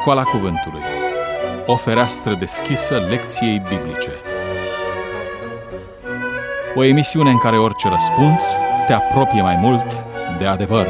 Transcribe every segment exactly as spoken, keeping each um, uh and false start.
Școala Cuvântului. O fereastră deschisă lecției biblice. O emisiune în care orice răspuns te apropie mai mult de adevăr.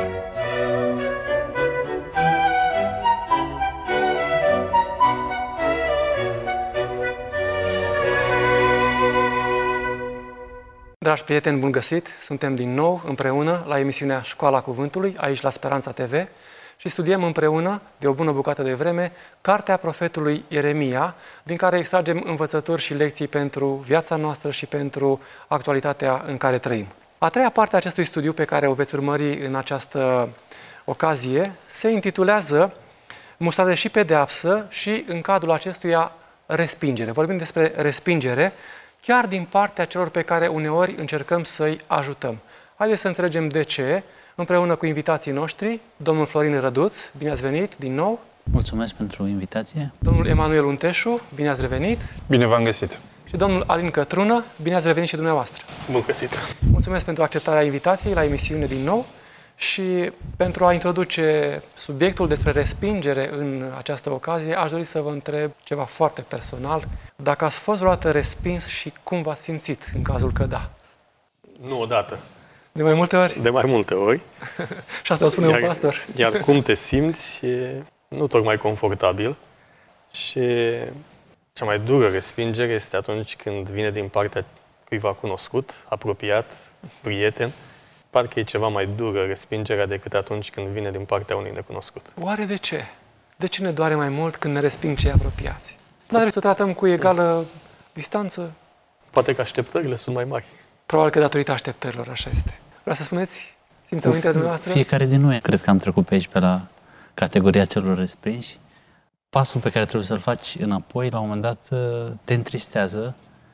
Dragi prieteni, bun găsit! Suntem din nou împreună la emisiunea Școala Cuvântului, aici la Speranța T V, și studiem împreună, de o bună bucată de vreme, cartea profetului Ieremia, din care extragem învățături și lecții pentru viața noastră și pentru actualitatea în care trăim. A treia parte a acestui studiu, pe care o veți urmări în această ocazie, se intitulează Mustrare și pedeapsă și, în cadrul acestuia, respingere. Vorbim despre respingere, chiar din partea celor pe care uneori încercăm să-i ajutăm. Haideți să înțelegem de ce, împreună cu invitații noștri, domnul Florin Răduț, bine ați venit din nou. Mulțumesc pentru invitație. Domnul Emanuel Unteșu, bine ați revenit. Bine v-am găsit. Și domnul Alin Cătrună, bine ați revenit și dumneavoastră. Bun găsit. Mulțumesc pentru acceptarea invitației la emisiune din nou și pentru a introduce subiectul despre respingere în această ocazie, aș dori să vă întreb ceva foarte personal. Dacă ați fost vreodată respins și cum v-ați simțit în cazul că da? Nu odată. De mai multe ori? De mai multe ori. Și asta o spune iar, un pastor. Iar cum te simți e nu tocmai confortabil. Și cea mai dură respingere este atunci când vine din partea cuiva cunoscut, apropiat, prieten. Parcă e ceva mai dură respingerea decât atunci când vine din partea unui necunoscut. Oare de ce? De ce ne doare mai mult când ne resping cei apropiați? Nu trebuie să tratăm cu egală distanță? Poate că așteptările sunt mai mari. Probabil că datorită așteptărilor, așa este. Vreau să spuneți simțămintele dumneavoastră? Fiecare din noi, cred că am trecut pe aici, pe la categoria celor respinși. Pasul pe care trebuie să-l faci înapoi, la un moment dat, te întristează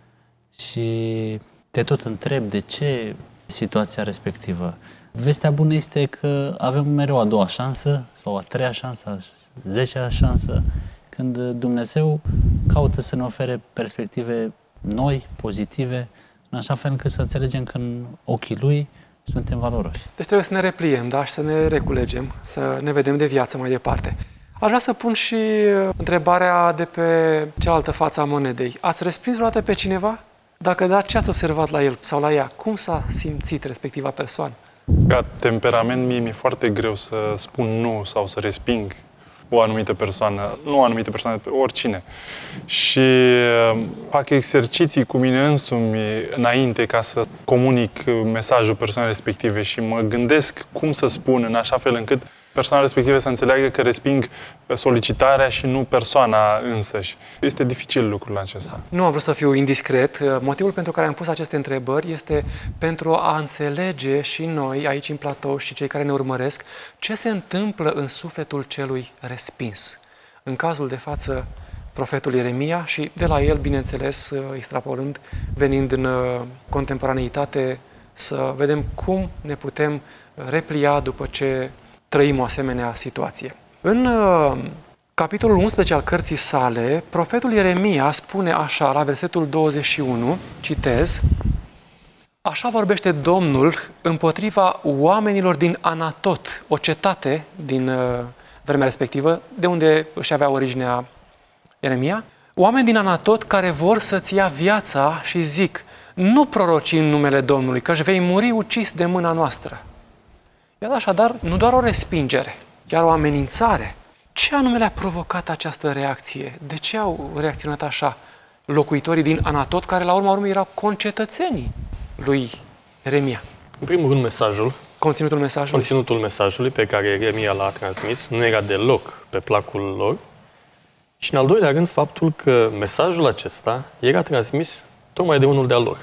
și te tot întrebi de ce situația respectivă. Vestea bună este că avem mereu a doua șansă, sau a treia șansă, a zecea șansă, când Dumnezeu caută să ne ofere perspective noi, pozitive, în așa fel încât să înțelegem că în ochii Lui suntem valoroși. Deci trebuie să ne repliem, da? Și să ne reculegem, să ne vedem de viață mai departe. Aș vrea să pun și întrebarea de pe cealaltă față a monedei. Ați respins vreodată pe cineva? Dacă da, ce ați observat la el sau la ea? Cum s-a simțit respectiva persoană? Ca temperament, mie mi-e foarte greu să spun nu sau să resping o anumită persoană, nu o anumită persoană, oricine. Și fac exerciții cu mine însumi înainte ca să comunic mesajul persoanei respective și mă gândesc cum să spun în așa fel încât persoana respectivă să înțeleagă că resping solicitarea și nu persoana însăși. Este dificil lucrul acesta. Nu am vrut să fiu indiscret. Motivul pentru care am pus aceste întrebări este pentru a înțelege și noi, aici în platou, și cei care ne urmăresc, ce se întâmplă în sufletul celui respins. În cazul de față, profetul Ieremia și de la el, bineînțeles, extrapolând, venind în contemporaneitate, să vedem cum ne putem replia după ce trăim o asemenea situație. În uh, capitolul unsprezece al cărții sale, profetul Ieremia spune așa, la versetul douăzeci și unu, citez: Așa vorbește Domnul împotriva oamenilor din Anatot, o cetate din uh, vremea respectivă, de unde își avea originea Ieremia, oameni din Anatot care vor să-ți ia viața și zic: nu proroci în numele Domnului, că-și vei muri ucis de mâna noastră. Iată așadar, nu doar o respingere, chiar o amenințare. Ce anume le-a provocat această reacție? De ce au reacționat așa locuitorii din Anatot, care la urma urmei erau concetățenii lui Ieremia? În primul rând, mesajul. Conținutul mesajului? Conținutul mesajului pe care Ieremia l-a transmis nu era deloc pe placul lor. Și în al doilea rând, faptul că mesajul acesta era transmis tocmai de unul de-al lor.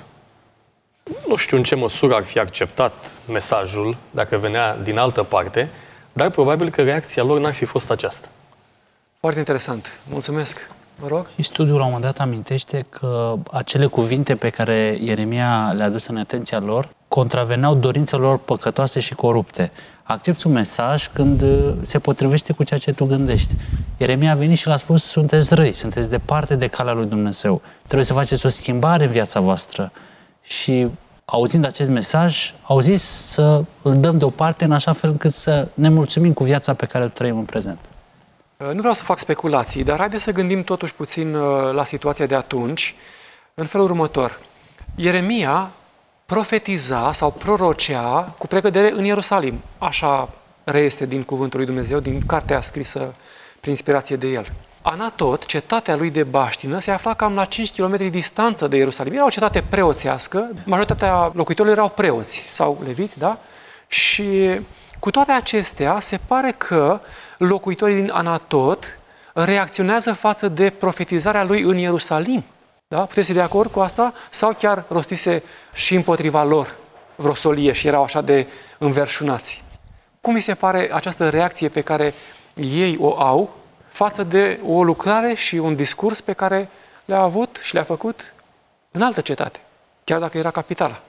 Nu știu în ce măsură ar fi acceptat mesajul dacă venea din altă parte, dar probabil că reacția lor n-ar fi fost aceasta. Foarte interesant. Mulțumesc. Vă rog. Și studiul la un moment dat amintește că acele cuvinte pe care Ieremia le-a adus în atenția lor contraveneau dorințelor păcătoase și corupte. Accepți un mesaj când se potrivește cu ceea ce tu gândești. Ieremia a venit și l-a spus: sunteți răi, sunteți departe de calea lui Dumnezeu. Trebuie să faceți o schimbare în viața voastră. Și auzind acest mesaj, au zis să îl dăm deoparte în așa fel încât să ne mulțumim cu viața pe care o trăim în prezent. Nu vreau să fac speculații, dar haideți să gândim totuși puțin la situația de atunci, în felul următor. Ieremia profetiza sau prorocea cu precădere în Ierusalim. Așa reiese din cuvântul lui Dumnezeu, din cartea scrisă prin inspirație de el. Anatot, cetatea lui de baștină, se afla cam la cinci kilometri distanță de Ierusalim. Era o cetate preoțească, majoritatea locuitorilor erau preoți sau leviți, da? Și cu toate acestea, se pare că locuitorii din Anatot reacționează față de profetizarea lui în Ierusalim. Da? Puteți fi de acord cu asta? Sau chiar rostise și împotriva lor vreo solie și erau așa de înverșunați? Cum vi se pare această reacție pe care ei o au față de o lucrare și un discurs pe care le-a avut și le-a făcut în altă cetate, chiar dacă era capitala?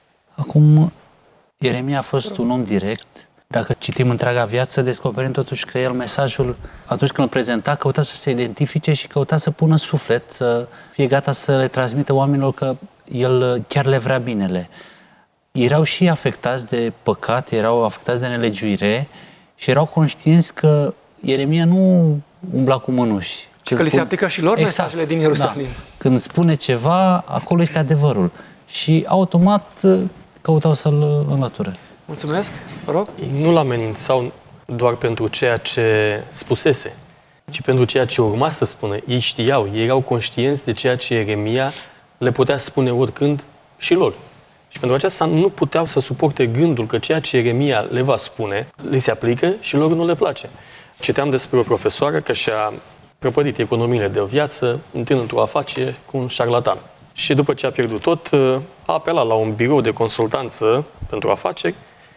Acum, Ieremia a fost un om direct. Dacă citim întreaga viață, descoperim totuși că el mesajul, atunci când îl prezenta, căuta să se identifice și căuta să pună suflet, să fie gata să le transmită oamenilor că el chiar le vrea binele. Erau și afectați de păcat, erau afectați de nelegiuire și erau conștienți că Ieremia nu umbla cu mânuși. Că li se aplică și lor exact, mesajele din Ierusalim. Da. Când spune ceva, acolo este adevărul. Și automat căutau să-l înlăture. Mulțumesc, vă rog. Ei nu-l amenințau doar pentru ceea ce spusese, ci pentru ceea ce urma să spună. Ei știau, ei erau conștienți de ceea ce Ieremia le putea spune oricând și lor. Și pentru aceasta nu puteau să suporte gândul că ceea ce Ieremia le va spune, le se aplică și lor nu le place. Citeam despre o profesoară că și-a prăpădit economiile de viață întâlnind într-o afacere cu un șarlatan. Și după ce a pierdut tot, a apelat la un birou de consultanță pentru afaceri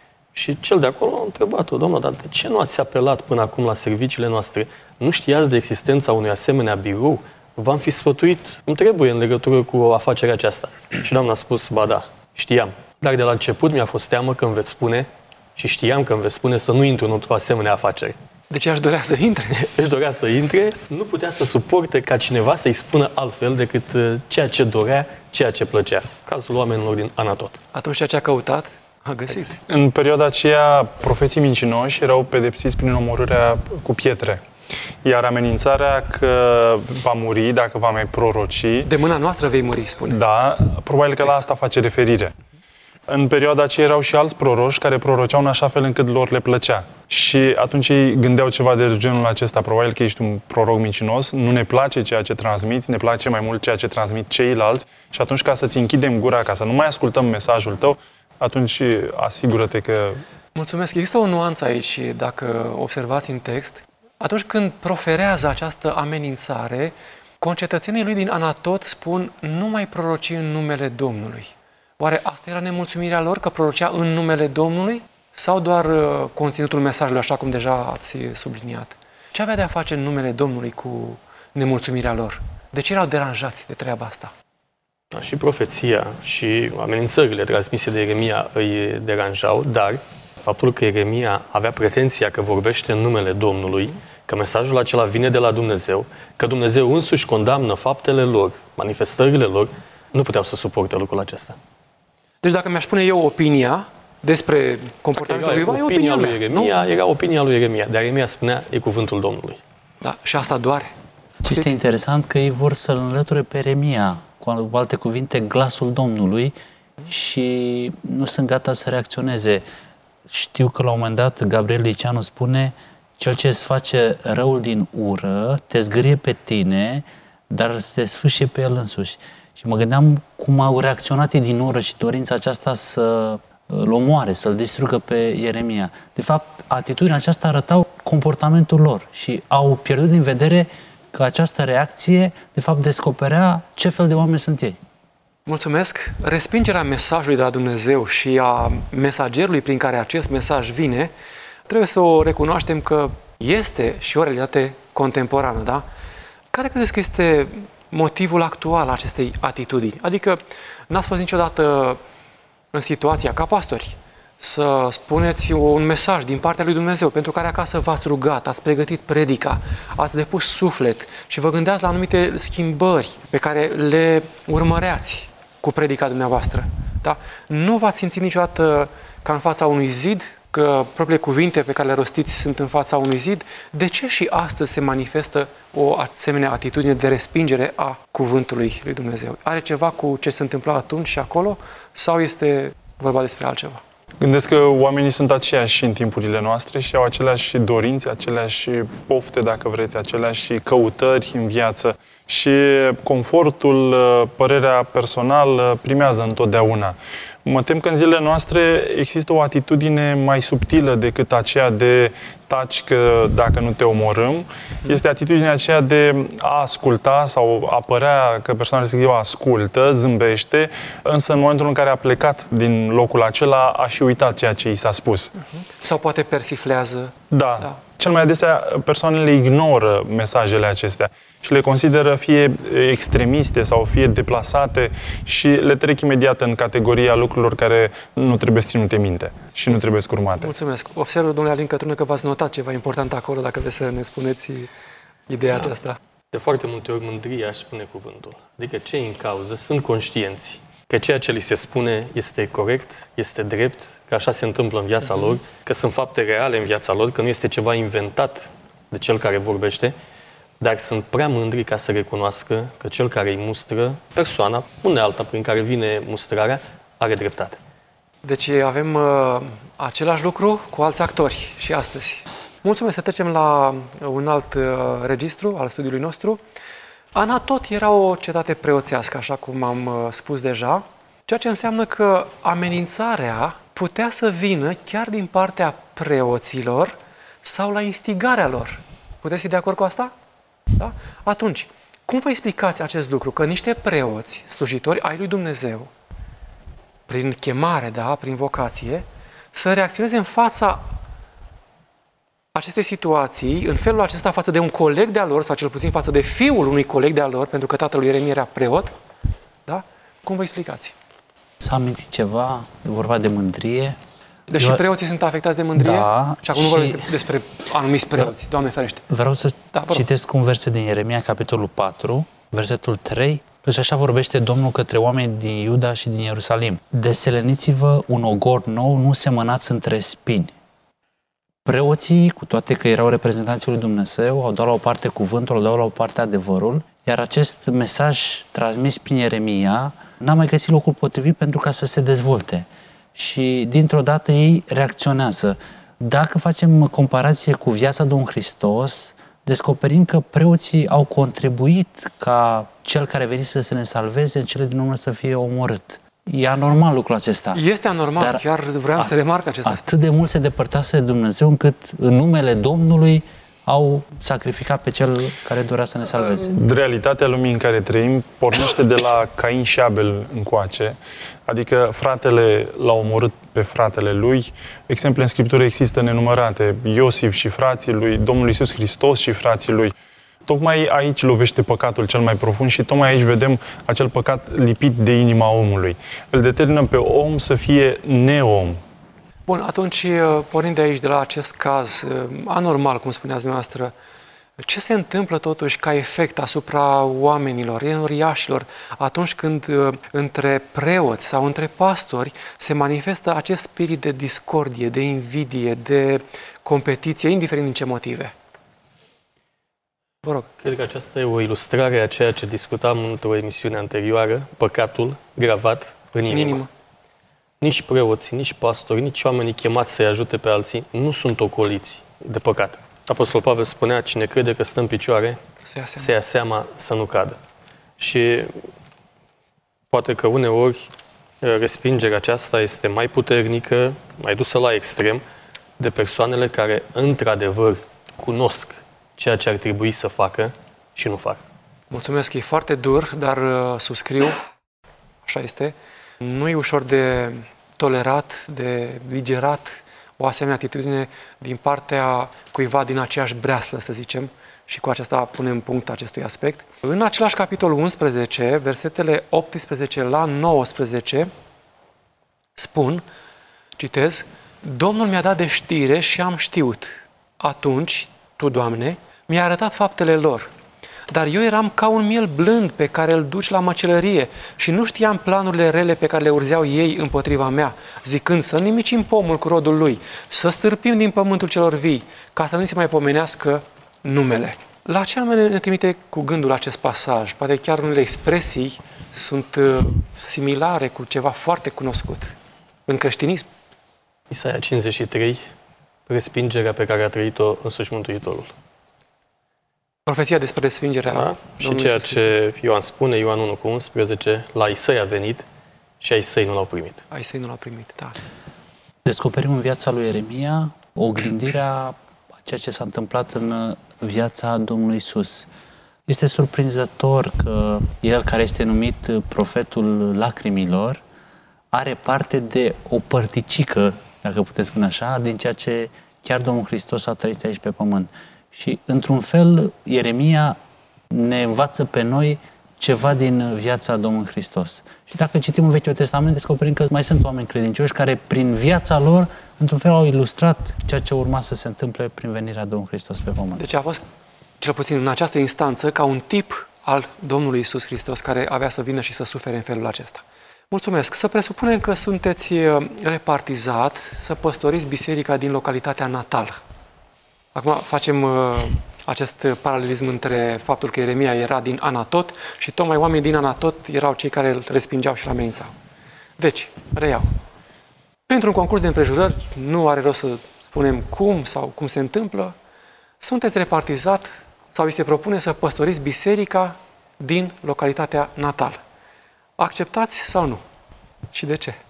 și cel de acolo a întrebat-o: doamnă, dar de ce nu ați apelat până acum la serviciile noastre? Nu știați de existența unui asemenea birou? V-am fi sfătuit, îmi trebuie în legătură cu afacerea aceasta. Și doamna a spus: ba da, știam. Dar de la început mi-a fost teamă că îmi veți spune și știam că îmi veți spune să nu intru într-o asemenea afacere. Deci aș dorea să intre. Își dorea să intre, nu putea să suporte ca cineva să-i spună altfel decât ceea ce dorea, ceea ce plăcea. Cazul oamenilor din Anatot. Atunci ceea ce a căutat, a găsit. În perioada aceea, profeții mincinoși erau pedepsiți prin omorârea cu pietre. Iar amenințarea că va muri dacă va mai proroci... De mâna noastră vei muri, spune. Da, probabil că la asta face referire. În perioada aceea erau și alți proroși care proroceau în așa fel încât lor le plăcea. Și atunci ei gândeau ceva de genul acesta: probabil că ești un proroc mincinos, nu ne place ceea ce transmiți, ne place mai mult ceea ce transmit ceilalți și atunci, ca să-ți închidem gura, ca să nu mai ascultăm mesajul tău, atunci asigură-te că... Mulțumesc. Există o nuanță aici, dacă observați în text. Atunci când proferează această amenințare, concetățenii lui din Anatot spun: nu mai proroci în numele Domnului. Oare asta era nemulțumirea lor, că prorocea în numele Domnului? Sau doar uh, conținutul mesajului, așa cum deja ați subliniat? Ce avea de a face în numele Domnului cu nemulțumirea lor? De ce erau deranjați de treaba asta? Și profeția și amenințările transmise de Ieremia îi deranjau, dar faptul că Ieremia avea pretenția că vorbește în numele Domnului, că mesajul acela vine de la Dumnezeu, că Dumnezeu însuși condamnă faptele lor, manifestările lor, nu puteau să suporte lucrul acesta. Deci dacă mi-aș pune eu opinia despre comportamentul lui, era opinia lui Ieremia, era opinia lui Ieremia, dar Ieremia spunea: e cuvântul Domnului. Da, și asta doare. Ce este interesant că ei vor să-l înlăture pe Ieremia, cu alte cuvinte, glasul Domnului, și nu sunt gata să reacționeze. Știu că la un moment dat Gabriel Liceanu spune: cel ce îți face răul din ură te zgârie pe tine, dar te sfâșie pe el însuși. Și mă gândeam cum au reacționat ei din ură și dorința aceasta să îl omoare, să-l distrugă pe Ieremia. De fapt, atitudinea aceasta arătau comportamentul lor și au pierdut din vedere că această reacție, de fapt, descoperea ce fel de oameni sunt ei. Mulțumesc! Respingerea mesajului de la Dumnezeu și a mesagerului prin care acest mesaj vine, trebuie să o recunoaștem că este și o realitate contemporană, da? Care credeți că este motivul actual al acestei atitudini? Adică n-ați fost niciodată în situația, ca pastori, să spuneți un mesaj din partea lui Dumnezeu pentru care acasă v-ați rugat, ați pregătit predica, ați depus suflet și vă gândeați la anumite schimbări pe care le urmăreați cu predica dumneavoastră. Da? Nu v-ați simțit niciodată ca în fața unui zid că propriile cuvinte pe care le rostiți sunt în fața unui zid, de ce și astăzi se manifestă o asemenea atitudine de respingere a cuvântului lui Dumnezeu? Are ceva cu ce se întâmpla atunci și acolo sau este vorba despre altceva? Gândesc că oamenii sunt aceiași în timpurile noastre și au aceleași dorințe, aceleași pofte, dacă vreți, aceleași căutări în viață. Și confortul, părerea personală primează întotdeauna. Mă tem că în zilele noastre există o atitudine mai subtilă decât aceea de taci că dacă nu te omorâm. Este atitudinea aceea de a asculta sau a părea că persoana respectivă ascultă, zâmbește, însă în momentul în care a plecat din locul acela a și uitat ceea ce i s-a spus. Sau poate persiflează. Da. Da. Cel mai adesea persoanele ignoră mesajele acestea și le consideră fie extremiste sau fie deplasate și le trec imediat în categoria lucrurilor care nu trebuie ținute minte și nu trebuie urmate. Mulțumesc. Observ, domnule Alin Cătrună, că v-ați notat ceva important acolo, dacă vreți să ne spuneți ideea da. aceasta. De foarte multe ori mândria își spune cuvântul. Adică cei în cauză sunt conștienți că ceea ce li se spune este corect, este drept, că așa se întâmplă în viața uh-huh. lor, că sunt fapte reale în viața lor, că nu este ceva inventat de cel care vorbește, dar sunt prea mândri ca să recunoască că cel care îi mustră, persoana, unealta prin care vine mustrarea, are dreptate. Deci avem uh, același lucru cu alți actori și astăzi. Mulțumesc, să trecem la un alt uh, registru al studiului nostru. Anatot era o cetate preoțească, așa cum am uh, spus deja, ceea ce înseamnă că amenințarea putea să vină chiar din partea preoților sau la instigarea lor. Puteți fi de acord cu asta? Da? Atunci, cum vă explicați acest lucru? Că niște preoți, slujitori ai lui Dumnezeu, prin chemare, da, prin vocație, să reacționeze în fața acestei situații, în felul acesta față de un coleg de-a lor, sau cel puțin față de fiul unui coleg de-a lor, pentru că tatăl lui Ieremia era preot, da? Cum vă explicați? S-a amintit ceva, e vorba de mândrie. Deși Eu... preoții sunt afectați de mândrie? Da, și acum nu și... vorbesc despre anumiți preoți, Doamne ferește. Vreau să da, citesc un verset din Ieremia, capitolul patru, versetul trei, căci așa vorbește Domnul către oameni din Iuda și din Ierusalim. Deseleniți-vă un ogor nou, nu semănați între spini. Preoții, cu toate că erau reprezentanții lui Dumnezeu, au dat la o parte cuvântul, au dat la o parte adevărul, iar acest mesaj transmis prin Ieremia n-a mai găsit locul potrivit pentru ca să se dezvolte. Și dintr-o dată ei reacționează. Dacă facem comparație cu viața Domnului Hristos, descoperim că preoții au contribuit ca cel care venise să ne salveze în cele din urmă să fie omorât. E anormal lucrul acesta. Este anormal, dar chiar vreau a, să remarc acest aspect. Atât de mult se depărtase de Dumnezeu încât în numele Domnului au sacrificat pe cel care dorea să ne salveze. Realitatea lumii în care trăim pornește de la Cain și Abel încoace, adică fratele l-a omorât pe fratele lui. Exemple în Scriptură există nenumărate. Iosif și frații lui, Domnul Iisus Hristos și frații lui. Tocmai aici lovește păcatul cel mai profund și tocmai aici vedem acel păcat lipit de inima omului. Îl determină pe om să fie neom. Bun, atunci, pornind de aici, de la acest caz anormal, cum spuneați dumneavoastră, ce se întâmplă totuși ca efect asupra oamenilor, enoriașilor, atunci când între preoți sau între pastori se manifestă acest spirit de discordie, de invidie, de competiție, indiferent din ce motive? Vă rog. Cred că aceasta e o ilustrare a ceea ce discutam într-o emisiune anterioară, păcatul gravat în inimă. inimă. Nici preoții, nici pastori, nici oamenii chemați să-i ajute pe alții nu sunt ocoliți de păcat. Apostol Pavel spunea, cine crede că stă în picioare, să ia seama să nu cadă. Și poate că uneori respingerea aceasta este mai puternică, mai dusă la extrem, de persoanele care într-adevăr cunosc ceea ce ar trebui să facă și nu fac. Mulțumesc, e foarte dur, dar uh, subscriu, așa este. Nu e ușor de tolerat, de digerat o asemenea atitudine din partea cuiva din aceeași breaslă, să zicem, și cu aceasta punem punct acestui aspect. În același capitol unsprezece, versetele optsprezece la nouăsprezece, spun, citez, Domnul mi-a dat de știre și am știut. Atunci, Tu, Doamne, mi-a arătat faptele lor. dar eu eram ca un miel blând pe care îl duci la măcelărie și nu știam planurile rele pe care le urzeau ei împotriva mea, zicând să nimicim pomul cu rodul lui, să stârpim din pământul celor vii, ca să nu se mai pomenească numele. La ce anume ne trimite cu gândul acest pasaj? Poate chiar unele expresii sunt similare cu ceva foarte cunoscut în creștinism. Isaia cincizeci și trei, respingerea pe care a trăit-o însuși Mântuitorul. Profeția despre respingerea Da? Și ceea ce Ioan spune, Ioan unu cu unsprezece, la ai săi a venit și ai săi nu l-au primit. Ai săi nu l-au primit, da. Descoperim în viața lui Ieremia oglindirea a ceea ce s-a întâmplat în viața Domnului Iisus. Este surprinzător că el, care este numit profetul lacrimilor, are parte de o părticică, dacă putem spune așa, din ceea ce chiar Domnul Hristos a trăit aici pe pământ. Și, într-un fel, Ieremia ne învață pe noi ceva din viața Domnului Hristos. Și dacă citim în Vechiul Testament, descoperim că mai sunt oameni credincioși care, prin viața lor, într-un fel, au ilustrat ceea ce urma să se întâmple prin venirea Domnului Hristos pe pământ. Deci a fost, cel puțin în această instanță, ca un tip al Domnului Iisus Hristos, care avea să vină și să sufere în felul acesta. Mulțumesc! Să presupunem că sunteți repartizat, să păstoriți biserica din localitatea natală. Acum facem uh, acest paralelism între faptul că Ieremia era din Anatot și tocmai oamenii din Anatot erau cei care îl respingeau și îl amenințau. Deci, reiau. Printr-un concurs de împrejurări, nu are rost să spunem cum sau cum se întâmplă, sunteți repartizat sau vi se propune să păstoriți biserica din localitatea natală. Acceptați sau nu? Și de ce?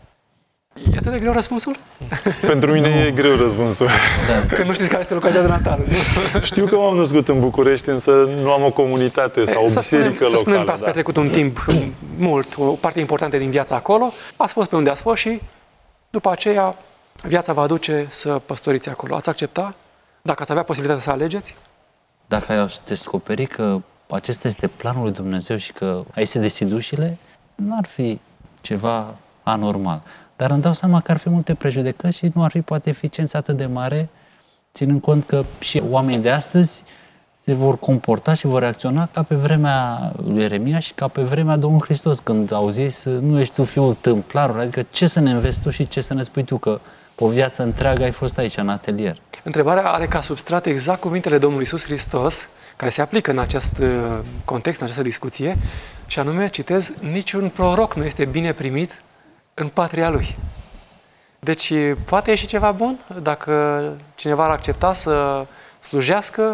E atât de greu răspunsul? Pentru mine e greu răspunsul. Da. Că nu știți care este localitatea natală. Nu? Știu că m-am născut în București, însă nu am o comunitate sau o să biserică spunem, locală. Să spunem că ați da. petrecut un timp mult, o parte importantă din viața acolo, ați fost pe unde ați fost și după aceea viața vă aduce să păstoriți acolo. Ați accepta? Dacă ați avea posibilitatea să alegeți? Dacă ai descoperi că acesta este planul lui Dumnezeu și că aici se deschid ușile, nu ar fi ceva anormal. Dar îmi dau seama că ar fi multe prejudecăți și nu ar fi poate eficiență atât de mare, ținând cont că și oamenii de astăzi se vor comporta și vor reacționa ca pe vremea lui Ieremia și ca pe vremea Domnului Hristos, când au zis, nu ești tu fiul tâmplarului, adică ce să ne înveți tu și ce să ne spui tu, că o viață întreagă ai fost aici, în atelier. Întrebarea are ca substrat exact cuvintele Domnului Iisus Hristos, care se aplică în acest context, în această discuție, și anume, citez, niciun proroc nu este bine primit în patria lui. Deci, poate ieși ceva bun dacă cineva ar accepta să slujească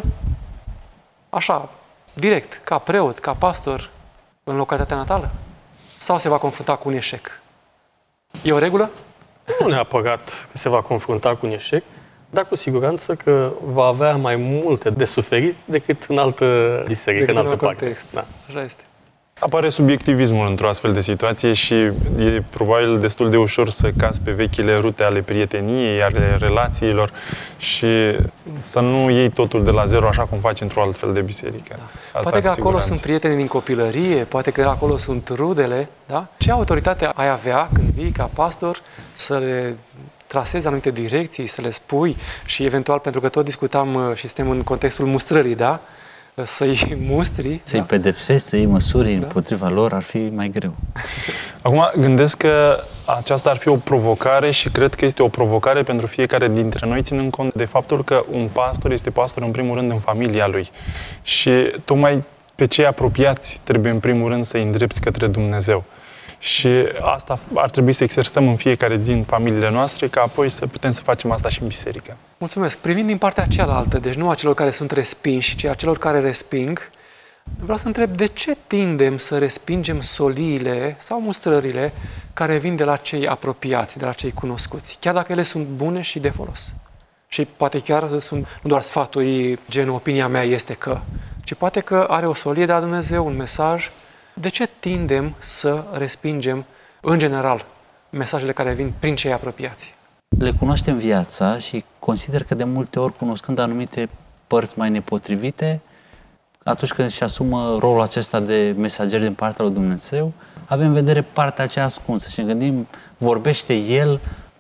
așa, direct, ca preot, ca pastor, în localitatea natală? Sau se va confrunta cu un eșec? E o regulă? Nu neapărat că se va confrunta cu un eșec, dar cu siguranță că va avea mai multe de suferit decât în altă biserică, decât în altă parte. Da. Așa este. Apare subiectivismul într-o astfel de situație și e probabil destul de ușor să cazi pe vechile rute ale prieteniei, ale relațiilor și să nu iei totul de la zero așa cum faci într-o altfel de biserică. Da. Asta poate că acolo siguranță. sunt prietenii din copilărie, poate că acolo sunt rudele, da? Ce autoritate ai avea când vii ca pastor să le trasezi anumite direcții, să le spui și eventual, pentru că tot discutam și suntem în contextul mustrării, da? Să-i mustri. Să-i da? pedepsești, să iei măsuri da? împotriva lor, ar fi mai greu. Acum, gândesc că aceasta ar fi o provocare și cred că este o provocare pentru fiecare dintre noi, ținând cont de faptul că un pastor este pastor în primul rând în familia lui. Și tocmai pe cei apropiați trebuie în primul rând să-i îndrepți către Dumnezeu. Și asta ar trebui să exersăm în fiecare zi în familiile noastre, ca apoi să putem să facem asta și în biserică. Mulțumesc. Privind din partea cealaltă, deci nu a celor care sunt respinși, ci a celor care resping, vreau să întreb de ce tindem să respingem soliile sau mustrările care vin de la cei apropiați, de la cei cunoscuți, chiar dacă ele sunt bune și de folos. Și poate chiar sunt nu doar sfaturi, gen opinia mea este că, ci poate că are o solie de la Dumnezeu, un mesaj. De ce tindem să respingem, în general, mesajele care vin prin cei apropiați? Le cunoaștem viața și consider că de multe ori, cunoscând anumite părți mai nepotrivite, atunci când își asumă rolul acesta de mesager din partea lui Dumnezeu, avem în vedere partea aceea ascunsă și ne gândim, vorbește El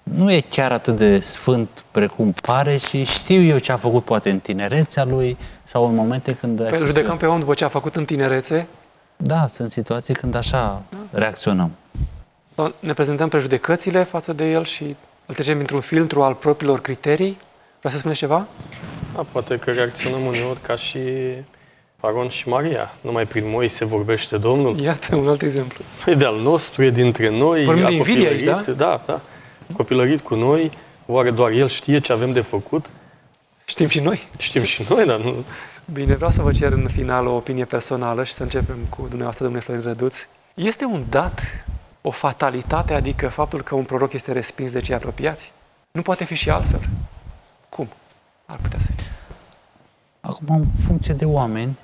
nu e chiar atât de sfânt precum pare și știu eu ce a făcut poate în tinerețea lui sau în momente când... Păi îl judecăm pe om după ce a făcut în tinerețe? Da, sunt situații când așa reacționăm. Sau ne prezentăm prejudecățile față de el și îl trecem într-un filtru al propriilor criterii? Vreau să spuneți ceva? Da, poate că reacționăm uneori ca și Aron și Maria. Numai prin Moise vorbește Domnul. Iată un alt exemplu. E de-al nostru, e dintre noi. Vorbim de invidie aici, da? Da, da. Copilărit cu noi. Oare doar el știe ce avem de făcut? Știm și noi. Știm și noi, dar nu... Bine, vreau să vă cer în final o opinie personală și să începem cu dumneavoastră, domnule Florin Răduț. Este un dat, o fatalitate, adică faptul că un proroc este respins de cei apropiați? Nu poate fi și altfel. Cum ar putea să fie? Acum, în funcție de oameni,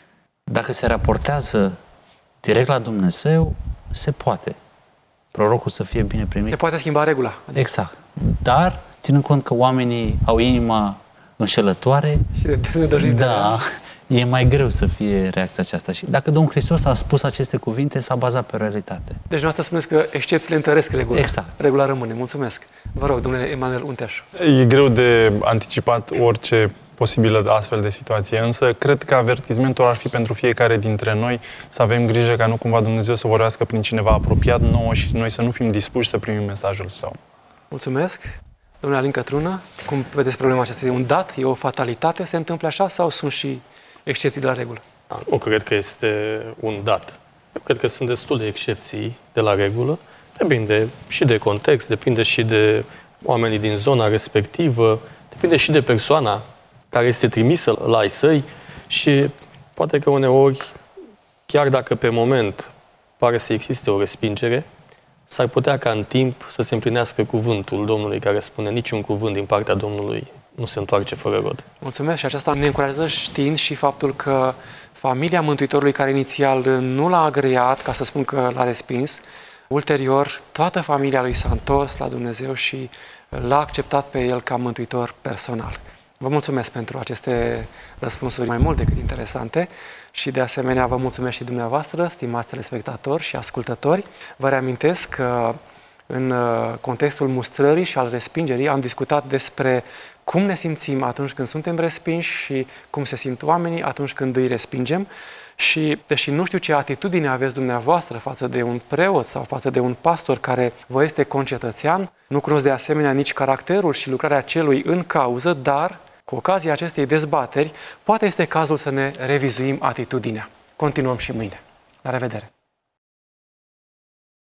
dacă se raportează direct la Dumnezeu, se poate. Prorocul să fie bine primit. Se poate schimba regula. Adică... Exact. Dar, ținând cont că oamenii au inima înșelătoare, Și de dezădăjită. da, e mai greu să fie reacția aceasta. Și dacă Domnul Hristos a spus aceste cuvinte, s-a bazat pe realitate. Deci noastră spuneți că excepțiile întăresc regula. Exact. Regula rămâne. Mulțumesc. Vă rog, domnule Emanuel Unteș. E greu de anticipat orice posibilă astfel de situație, însă cred că avertismentul ar fi pentru fiecare dintre noi să avem grijă ca nu cumva Dumnezeu să vorbească prin cineva apropiat nouă și noi să nu fim dispuși să primim mesajul Său. Mulțumesc. Domnule Alin Cătrună, cum vedeți problema aceasta? E un dat? E o fatalitate? Se întâmplă așa sau sunt și excepții de la regulă? Nu cred că este un dat. Eu cred că sunt destul de excepții de la regulă. Depinde și de context, depinde și de oamenii din zona respectivă, depinde și de persoana care este trimisă la ai săi și poate că uneori, chiar dacă pe moment pare să existe o respingere, s-ar putea ca în timp să se împlinească cuvântul Domnului care spune niciun cuvânt din partea Domnului nu se întoarce fără rod. Mulțumesc și aceasta ne încurajează știind și faptul că familia Mântuitorului care inițial nu l-a agreat, ca să spun că l-a respins, ulterior toată familia lui s-a întors la Dumnezeu și l-a acceptat pe el ca mântuitor personal. Vă mulțumesc pentru aceste răspunsuri mai mult decât interesante și de asemenea vă mulțumesc și dumneavoastră, stimați telespectatori și ascultători. Vă reamintesc că în contextul mustrării și al respingerii am discutat despre cum ne simțim atunci când suntem respinși și cum se simt oamenii atunci când îi respingem. Și, deși nu știu ce atitudine aveți dumneavoastră față de un preot sau față de un pastor care vă este concetățean, nu cunosc de asemenea nici caracterul și lucrarea celui în cauză, dar, cu ocazia acestei dezbateri, poate este cazul să ne revizuim atitudinea. Continuăm și mâine. La revedere!